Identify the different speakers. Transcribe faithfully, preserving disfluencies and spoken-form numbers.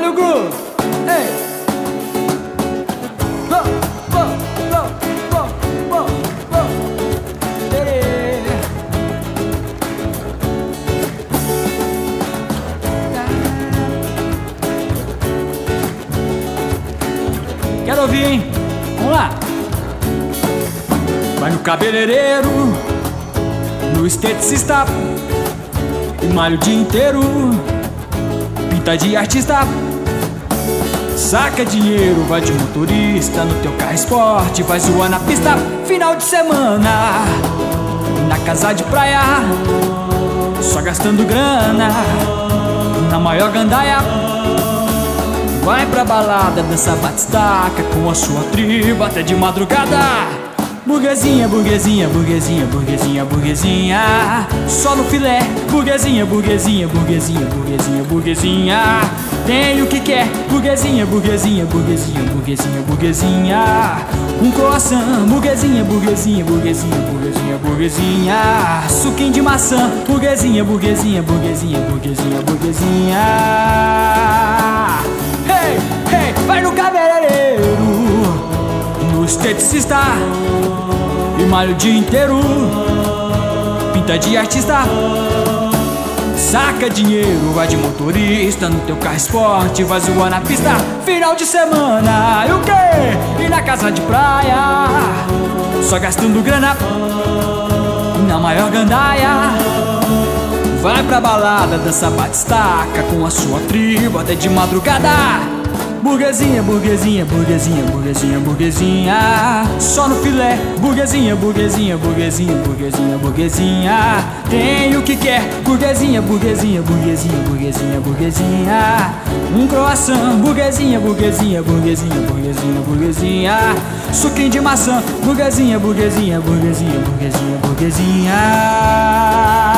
Speaker 1: Olha o groove. Ei. Go, go, go, go, go, go. Ei. Quero ouvir, hein? Vamos lá. Vai no cabeleireiro, no esteticista, e malha o dia inteiro, pinta de artista. Saca dinheiro, vai de motorista no teu carro esporte, vai zoar na pista. Final de semana, na casa de praia, só gastando grana, na maior gandaia. Vai pra balada, dança batistaca com a sua tribo até de madrugada. Burguesinha, burguesinha, burguesinha, burguesinha, burguesinha, só no filé. Burguesinha, burguesinha, burguesinha, burguesinha, burguesinha, tem o que quer. Burguesinha, burguesinha, burguesinha, burguesinha, burguesinha, um croissant. Burguesinha, burguesinha, burguesinha, burguesinha, burguesinha, suquinho de maçã. Burguesinha, burguesinha, burguesinha, burguesinha, burguesinha. Hey, hey, vai no cabeleireiro, no esteticista, e malha o dia inteiro, pinta de artista. Saca dinheiro, vai de motorista no teu carro esporte, vai zoar na pista. Final de semana, e o quê? E na casa de praia, só gastando grana, na maior gandaia. Vai pra balada, dança batistaca com a sua tribo até de madrugada. Burguesinha, burguesinha, burguesinha, burguesinha, burguesinha, só no filé. Burguesinha, burguesinha, burguesinha, burguesinha, burguesinha, tem o que quer. Burguesinha, burguesinha, burguesinha, burguesinha, burguesinha, um croissant. Burguesinha, burguesinha, burguesinha, burguesinha, burguesinha, suquinho de maçã. Burguesinha, burguesinha, burguesinha, burguesinha, burguesinha.